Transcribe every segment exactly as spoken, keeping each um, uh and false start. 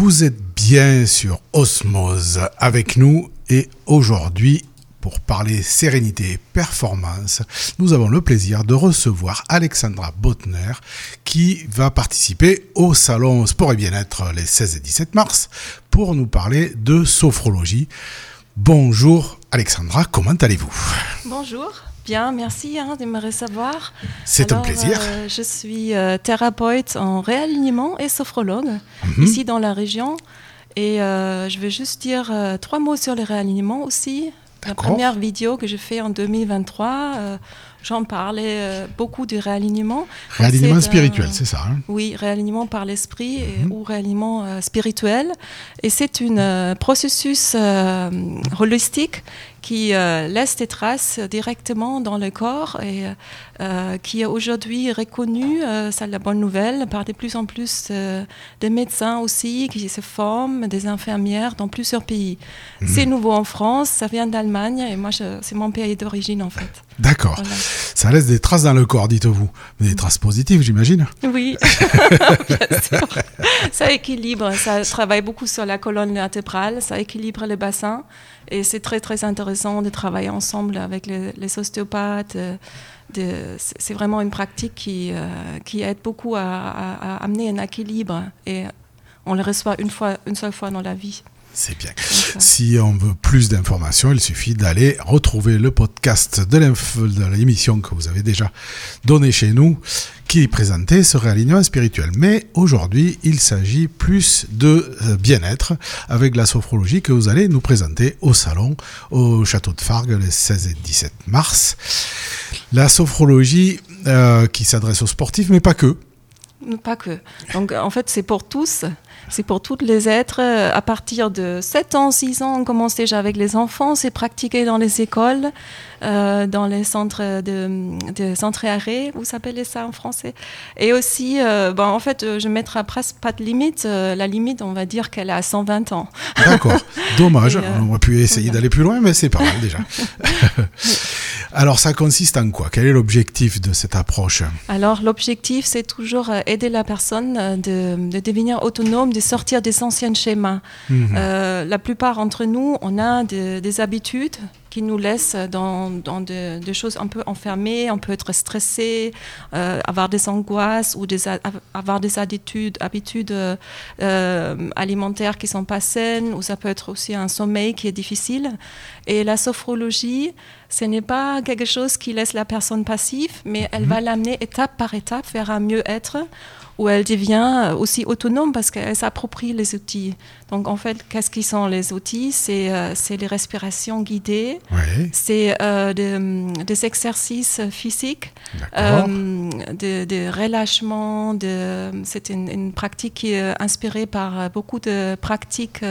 Vous êtes bien sur Osmose avec nous et aujourd'hui, pour parler sérénité et performance, nous avons le plaisir de recevoir Alexandra Bottner qui va participer au salon Sport et Bien-être les seize et dix-sept mars pour nous parler de sophrologie. Bonjour Alexandra, comment allez-vous ? Bonjour. Bien, merci hein, de me recevoir. C'est Alors, un plaisir. Euh, je suis euh, thérapeute en réalignement et sophrologue Mm-hmm. ici dans la région. Et euh, je vais juste dire euh, trois mots sur le réalignement aussi. D'accord. La première vidéo que j'ai faite en deux mille vingt-trois, euh, j'en parlais euh, beaucoup du réalignement. Réalignement C'est, spirituel, euh, c'est ça hein ? Oui, réalignement par l'esprit et, Mm-hmm. ou réalignement euh, spirituel. Et c'est un euh, processus euh, holistique qui euh, laisse des traces directement dans le corps et euh, qui est aujourd'hui reconnu, euh, c'est la bonne nouvelle, par de plus en plus euh, de médecins aussi qui se forment, des infirmières dans plusieurs pays. Mmh. C'est nouveau en France, ça vient d'Allemagne et moi je, c'est mon pays d'origine en fait. D'accord. Voilà. Ça laisse des traces dans le corps, dites-vous. Des traces positives, j'imagine. Oui, bien sûr. Ça équilibre, ça travaille beaucoup sur la colonne vertébrale, ça équilibre le bassin. Et c'est très, très intéressant de travailler ensemble avec les, les ostéopathes. De, de, c'est vraiment une pratique qui, euh, qui aide beaucoup à, à, à amener un équilibre. Et on le reçoit une, fois, une seule fois dans la vie. C'est bien. Si on veut plus d'informations, il suffit d'aller retrouver le podcast de, de l'émission que vous avez déjà donné chez nous, qui présentait ce réalignement spirituel. Mais aujourd'hui, il s'agit plus de bien-être avec la sophrologie que vous allez nous présenter au salon, au château de Fargues, les seize et dix-sept mars. La sophrologie euh, qui s'adresse aux sportifs, mais pas que. Pas que. Donc, en fait, c'est pour tous. C'est pour tous les êtres. À partir de sept ans, six ans, on commence déjà avec les enfants. C'est pratiqué dans les écoles, euh, dans les centres de, de centres et arrêts, vous appelez ça en français. Et aussi, euh, bon, en fait, je ne mettrai presque pas de limite. Euh, la limite, on va dire qu'elle est à cent vingt ans. D'accord. Dommage. Et, euh, on aurait pu essayer voilà. d'aller plus loin, mais c'est pas mal déjà. Alors, ça consiste en quoi ? Quel est l'objectif de cette approche ? Alors, l'objectif, c'est toujours aider la personne de, de devenir autonome, de sortir des anciens schémas. Mmh. Euh, la plupart d'entre nous, on a de, des habitudes qui nous laissent dans, dans des de choses un peu enfermées, on peut être stressé, euh, avoir des angoisses ou des, avoir des habitudes, habitudes euh, alimentaires qui ne sont pas saines, ou ça peut être aussi un sommeil qui est difficile. Et la sophrologie, ce n'est pas quelque chose qui laisse la personne passive, mais elle va l'amener étape par étape vers un mieux-être, où elle devient aussi autonome parce qu'elle s'approprie les outils. Donc en fait, qu'est-ce qui sont les outils ? C'est, euh, c'est les respirations guidées, oui. c'est euh, de, des exercices physiques, euh, de, de relâchement. De, c'est une, une pratique qui est inspirée par beaucoup de pratiques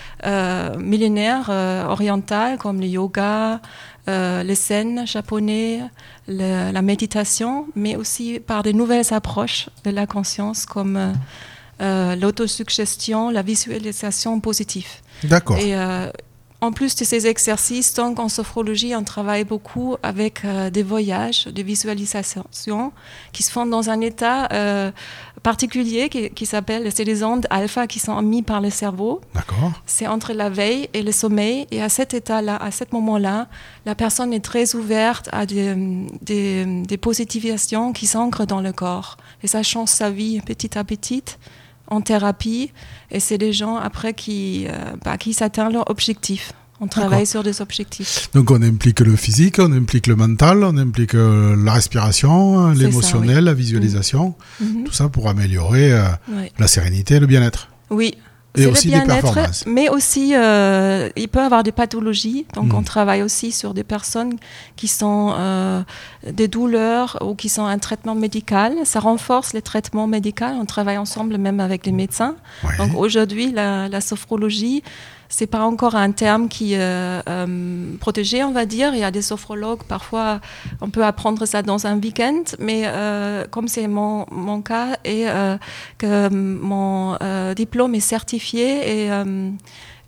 euh, millénaires euh, orientales comme le yoga, Euh, les zen japonais, le, la méditation, mais aussi par de nouvelles approches de la conscience comme euh, euh, l'autosuggestion, la visualisation positive. D'accord. Et euh, en plus de ces exercices, donc en sophrologie, on travaille beaucoup avec euh, des voyages, des visualisations qui se font dans un état euh, particulier qui, qui s'appelle, c'est les ondes alpha qui sont émises par le cerveau. D'accord. C'est entre la veille et le sommeil. Et à cet état-là, à ce moment-là, la personne est très ouverte à des, des, des positivations qui s'ancrent dans le corps. Et ça change sa vie petit à petit en thérapie. Et c'est des gens après qui, euh, bah, qui atteignent leur objectif. On travaille D'accord. sur des objectifs. Donc on implique le physique, on implique le mental, on implique euh, la respiration, C'est l'émotionnel, ça, oui. la visualisation, mmh. tout ça pour améliorer euh, oui. la sérénité et le bien-être. Oui. Et c'est aussi le des performances. Mais aussi, euh, il peut y avoir des pathologies. Donc, mmh. on travaille aussi sur des personnes qui sont euh, des douleurs ou qui sont un traitement médical. Ça renforce les traitements médicaux. On travaille ensemble même avec les médecins. Ouais. Donc, aujourd'hui, la, la sophrologie, c'est pas encore un terme qui est euh, euh, protégé, on va dire. Il y a des sophrologues, parfois, on peut apprendre ça dans un week-end, mais euh, comme c'est mon, mon cas et euh, que mon euh, diplôme est certifié et, euh,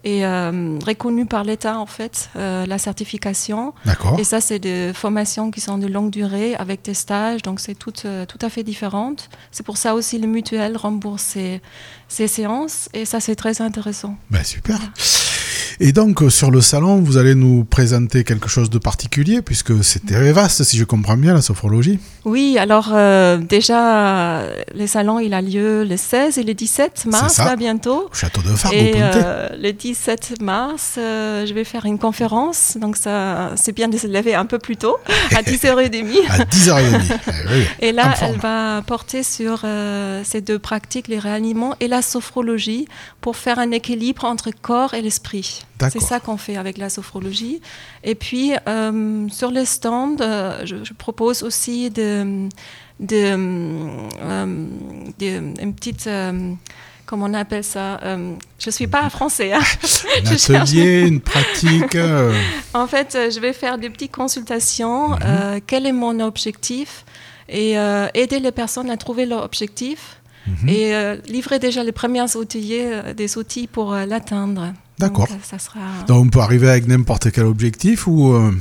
est euh, reconnue par l'État, en fait, euh, la certification. D'accord. Et ça, c'est des formations qui sont de longue durée avec des stages, donc c'est tout, euh, tout à fait différent. C'est pour ça aussi le mutuelle rembourse ces, ces séances, et ça, c'est très intéressant. Ben, super. Voilà. Et donc, sur le salon, vous allez nous présenter quelque chose de particulier, puisque c'est très vaste, si je comprends bien, la sophrologie. Oui, alors euh, déjà, le salon, il a lieu le seize et le dix-sept mars, là, bientôt. Au château de Fargue, et euh, le dix-sept mars, euh, je vais faire une conférence, donc ça, c'est bien de se lever un peu plus tôt, à dix heures trente. À dix heures trente, oui. Et là, elle va porter sur euh, ces deux pratiques, les réaliments et la sophrologie, pour faire un équilibre entre corps et l'esprit. D'accord. C'est ça qu'on fait avec la sophrologie. Et puis, euh, sur les stands, euh, je, je propose aussi de, de, euh, de, une petite... Euh, comment on appelle ça euh, je ne suis pas français. Hein. Un atelier, une pratique. Euh... En fait, je vais faire des petites consultations. Mm-hmm. Euh, quel est mon objectif? Et euh, aider les personnes à trouver leur objectif. Mm-hmm. Et euh, livrer déjà les premiers outils, euh, des outils pour euh, l'atteindre. D'accord. Donc, ça sera... Donc, on peut arriver avec n'importe quel objectif ou... Euh...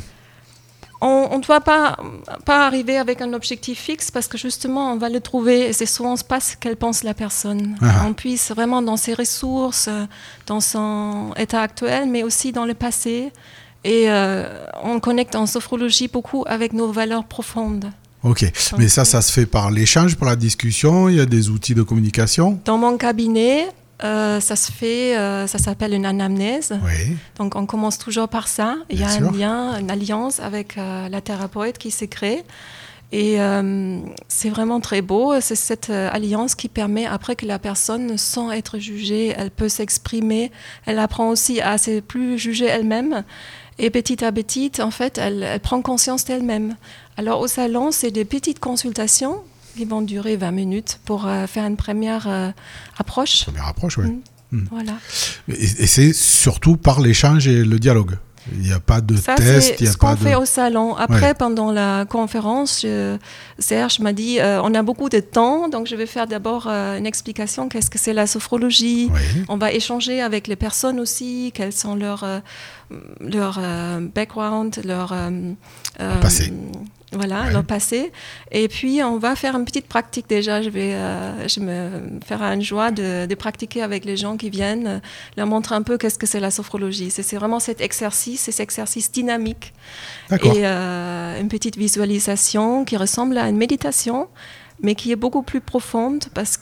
On ne doit pas, pas arriver avec un objectif fixe parce que justement, on va le trouver et c'est souvent pas ce qu'elle pense la personne. Ah. On puisse vraiment dans ses ressources, dans son état actuel, mais aussi dans le passé. Et euh, on connecte en sophrologie beaucoup avec nos valeurs profondes. Ok, donc, mais ça, ça se fait par l'échange, par la discussion, il y a des outils de communication? Dans mon cabinet, Euh, ça se fait, euh, ça s'appelle une anamnèse. Oui. Donc on commence toujours par ça. Il y a sûr. un lien, une alliance avec euh, la thérapeute qui se crée. Et euh, c'est vraiment très beau. C'est cette euh, alliance qui permet après que la personne, sans être jugée, elle peut s'exprimer. Elle apprend aussi à ne plus juger elle-même. Et petit à petit, en fait, elle, elle prend conscience d'elle-même. Alors au salon, c'est des petites consultations qui vont durer vingt minutes pour euh, faire une première euh, approche. Première approche, oui. Mmh. Mmh. Voilà. Et, et c'est surtout par l'échange et le dialogue. Il n'y a pas de ça, test. C'est y a ce qu'on pas fait de... au salon. Après, ouais. pendant la conférence, je, Serge m'a dit euh, on a beaucoup de temps, donc je vais faire d'abord euh, une explication. Qu'est-ce que c'est la sophrologie? Oui. On va échanger avec les personnes aussi, quels sont leurs euh, leur, euh, background, leur euh, passé. Voilà, ouais. leur passé. Et puis, on va faire une petite pratique déjà. Je vais euh, je me faire une joie de, de pratiquer avec les gens qui viennent, euh, leur montrer un peu qu'est-ce que c'est la sophrologie. C'est, c'est vraiment cet exercice, cet exercice dynamique. D'accord. Et euh, une petite visualisation qui ressemble à une méditation, mais qui est beaucoup plus profonde parce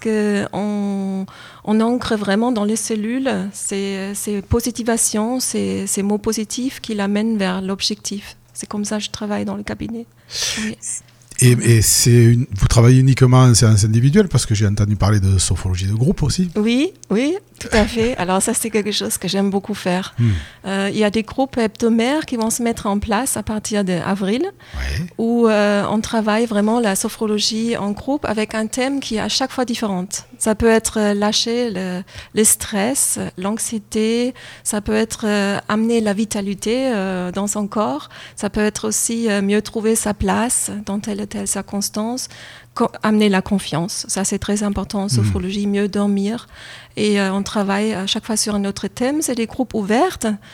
qu'on on ancre vraiment dans les cellules ces, ces positivations, ces, ces mots positifs qui l'amènent vers l'objectif. C'est comme ça que je travaille dans le cabinet. Oui. Et, et c'est une, vous travaillez uniquement en séance individuelle parce que j'ai entendu parler de sophrologie de groupe aussi. Oui, oui, tout à fait. Alors ça, c'est quelque chose que j'aime beaucoup faire. Il hmm. euh, y a des groupes hebdomadaires qui vont se mettre en place à partir d'avril ouais. où euh, on travaille vraiment la sophrologie en groupe avec un thème qui est à chaque fois différent. Ça peut être lâcher le, le stress, l'anxiété, ça peut être euh, amener la vitalité euh, dans son corps, ça peut être aussi euh, mieux trouver sa place dans telle telle circonstance, co- amener la confiance. Ça, c'est très important en sophrologie, mmh. mieux dormir. Et euh, on travaille à chaque fois sur un autre thème. C'est des groupes ouverts.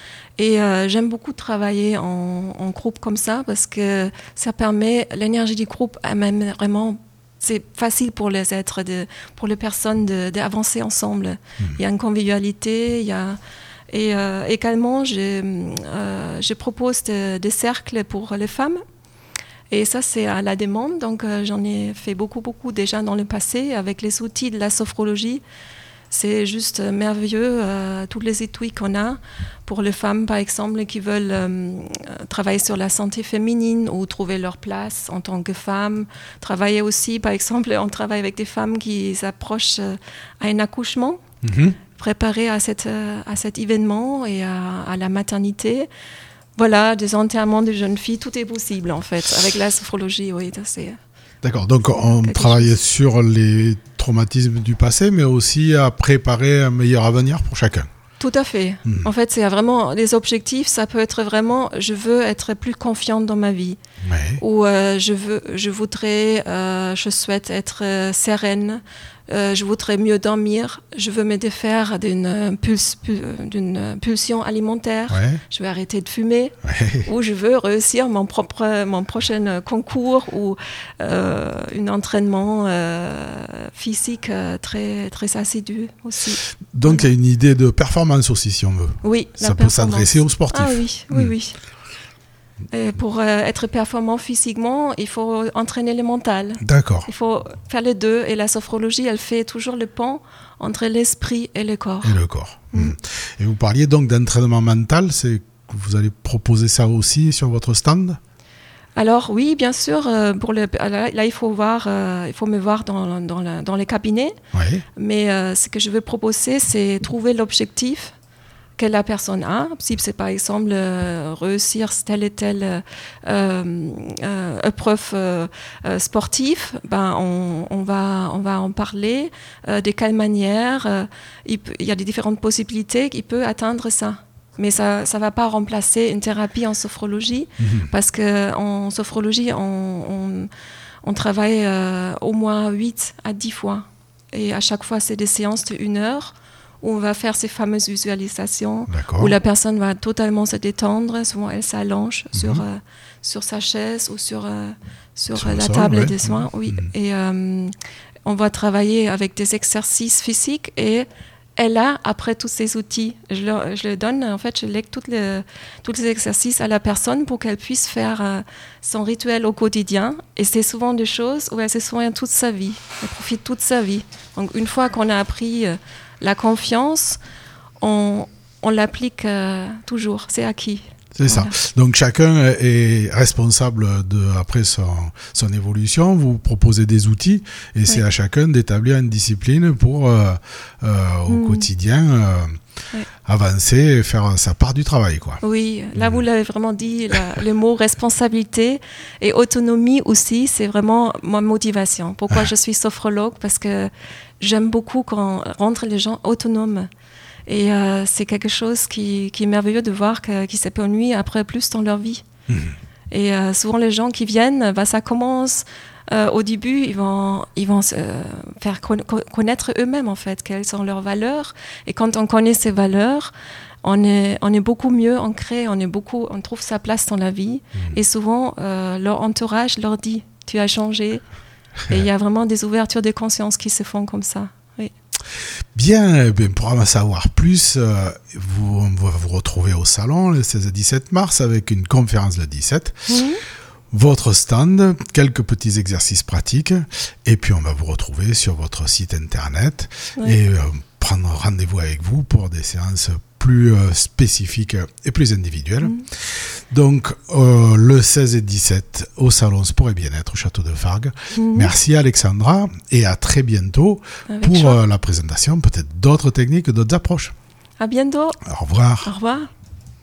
Et euh, j'aime beaucoup travailler en, en groupe comme ça parce que ça permet, l'énergie du groupe amène vraiment, c'est facile pour les êtres, de, pour les personnes de, d'avancer ensemble. Mmh. Il y a une convivialité, il y a... Et euh, également, je, euh, je propose des de cercles pour les femmes. Et ça, c'est à la demande. Donc, euh, j'en ai fait beaucoup, beaucoup déjà dans le passé avec les outils de la sophrologie. C'est juste merveilleux, euh, tous les outils qu'on a pour les femmes, par exemple, qui veulent euh, travailler sur la santé féminine ou trouver leur place en tant que femme. Travailler aussi, par exemple, on travaille avec des femmes qui s'approchent euh, à un accouchement, mm-hmm. préparées à, cette, euh, à cet événement et à, à la maternité. Voilà, des enterrements de jeunes filles, tout est possible en fait, avec la sophrologie, oui. C'est D'accord, donc on travaille sur les traumatismes du passé, mais aussi à préparer un meilleur avenir pour chacun. Tout à fait. Mmh. En fait, c'est vraiment les objectifs, ça peut être vraiment, je veux être plus confiante dans ma vie. Ouais. Ou euh, je, veux, je voudrais, euh, je souhaite être euh, sereine. Euh, je voudrais mieux dormir, je veux me défaire d'une, pulse, d'une pulsion alimentaire, ouais. je veux arrêter de fumer, ouais. ou je veux réussir mon, propre, mon prochain concours ou euh, un entraînement euh, physique euh, très, très assidu aussi. Donc il y a une idée de performance aussi, si on veut. Oui, ça peut s'adresser aux sportifs. Ah oui, oui, mmh. oui. Et pour euh, être performant physiquement, il faut entraîner le mental. D'accord. Il faut faire les deux. Et la sophrologie, elle fait toujours le pont entre l'esprit et le corps. Et le corps. Mm. Mmh. Et vous parliez donc d'entraînement mental. C'est, vous allez proposer ça aussi sur votre stand ? Alors oui, bien sûr. Euh, pour le, là, il faut voir, euh, il faut me voir dans, dans, la, dans les cabinets. Ouais. Mais euh, ce que je veux proposer, c'est trouver l'objectif que la personne a. Si c'est par exemple euh, réussir telle et telle euh, euh, épreuve euh, euh, sportive, ben on, on va on va en parler. Euh, de quelle manière euh, il, peut, il y a des différentes possibilités qu'il peut atteindre ça. Mais ça ça va pas remplacer une thérapie en sophrologie mmh. parce que en sophrologie on on, on travaille euh, au moins huit à dix fois et à chaque fois c'est des séances de une heure. Où on va faire ces fameuses visualisations, D'accord. où la personne va totalement se détendre. Souvent, elle s'allonge mm-hmm. sur, euh, sur sa chaise ou sur, euh, sur, sur la sol, table ouais. des soins. Oui. Mm-hmm. Et euh, on va travailler avec des exercices physiques et elle a, après tous ces outils, je le, je le donne, en fait, je lègue tous les, tous les exercices à la personne pour qu'elle puisse faire euh, son rituel au quotidien. Et c'est souvent des choses où elle se souvient toute sa vie, elle profite toute sa vie. Donc, une fois qu'on a appris euh, la confiance, on, on l'applique euh, toujours, c'est acquis. C'est voilà. ça. Donc chacun est responsable de, après son, son évolution. Vous proposez des outils et oui. c'est à chacun d'établir une discipline pour euh, euh, au mmh. quotidien euh, oui. avancer et faire sa part du travail, quoi. Oui, là mmh. vous l'avez vraiment dit, la, le mot responsabilité et autonomie aussi, c'est vraiment ma motivation. Pourquoi ah. je suis sophrologue ? Parce que j'aime beaucoup quand rendent les gens autonomes. Et euh, c'est quelque chose qui, qui est merveilleux de voir que, qu'ils s'épanouissent après plus dans leur vie. Mmh. Et euh, souvent les gens qui viennent, bah, ça commence euh, au début, ils vont, ils vont se faire connaître eux-mêmes en fait, quelles sont leurs valeurs. Et quand on connaît ces valeurs, on est, on est beaucoup mieux ancré, on, est beaucoup, on trouve sa place dans la vie. Mmh. Et souvent, euh, leur entourage leur dit « tu as changé ». Et il y a vraiment des ouvertures de conscience qui se font comme ça. Oui. Bien, bien, pour en savoir plus, euh, vous, on va vous retrouver au salon le seize et dix-sept mars avec une conférence le dix-sept. Mmh. Votre stand, quelques petits exercices pratiques, et puis on va vous retrouver sur votre site internet oui. et euh, prendre rendez-vous avec vous pour des séances plus euh, spécifiques et plus individuelles. Mmh. Donc, euh, le seize et dix-sept au Salon Sport et Bien-être au Château de Fargues. Mmh. Merci Alexandra et à très bientôt avec pour euh, la présentation peut-être d'autres techniques, d'autres approches. À bientôt. Au revoir. Au revoir.